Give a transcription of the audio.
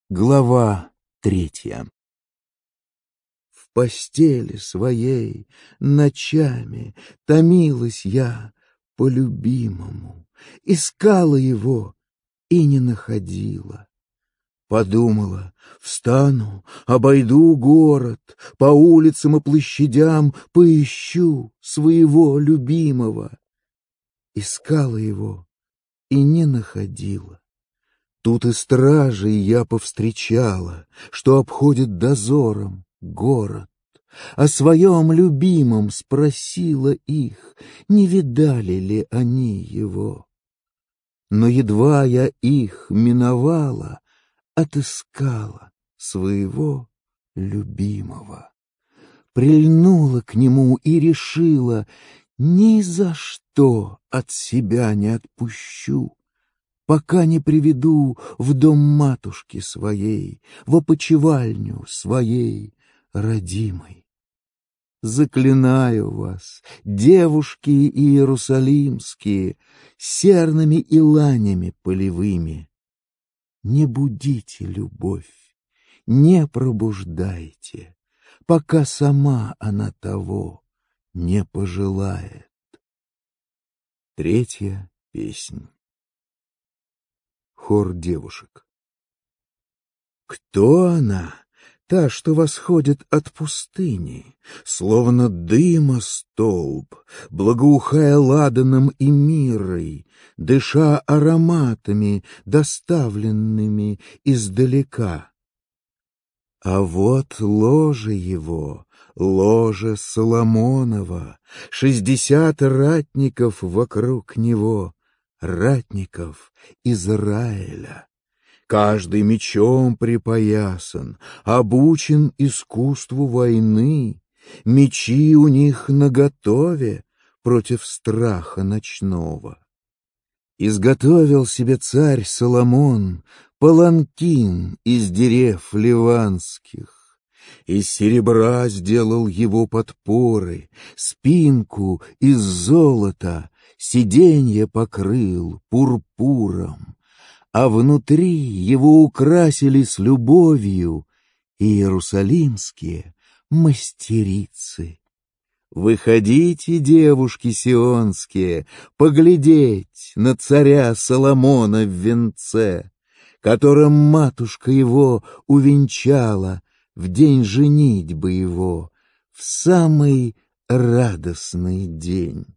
Глава 3. В постели своей ночами томилась я по любимому, искала его и не находила. Подумала, встану, обойду город, по улицам и площадям поищу своего любимого. Искала его и не находила. Тут и стражей я повстречала, что обходит дозором город. О своем любимом спросила их, не видали ли они его. Но едва я их миновала, отыскала своего любимого. Прильнула к нему и решила, ни за что от себя не отпущу, пока не приведу в дом матушки своей, в опочивальню своей родимой. Заклинаю вас, девушки иерусалимские, серными и ланями полевыми, не будите любовь, не пробуждайте, пока сама она того не пожелает. Третья песнь. Хор девушек. Кто она, та, что восходит от пустыни, словно дыма столб, благоухая ладаном и мирой, дыша ароматами, доставленными издалека? А вот ложе его, ложе Соломонова, 60 ратников вокруг него, ратников Израиля. Каждый мечом припоясан, обучен искусству войны. Мечи у них наготове против страха ночного. Изготовил себе царь Соломон паланкин из дерев ливанских. Из серебра сделал его подпоры, спинку из золота, сиденье покрыл пурпуром, а внутри его украсили с любовью иерусалимские мастерицы. Выходите, девушки сионские, поглядеть на царя Соломона в венце, которым матушка его увенчала в день женитьбы его, в самый радостный день.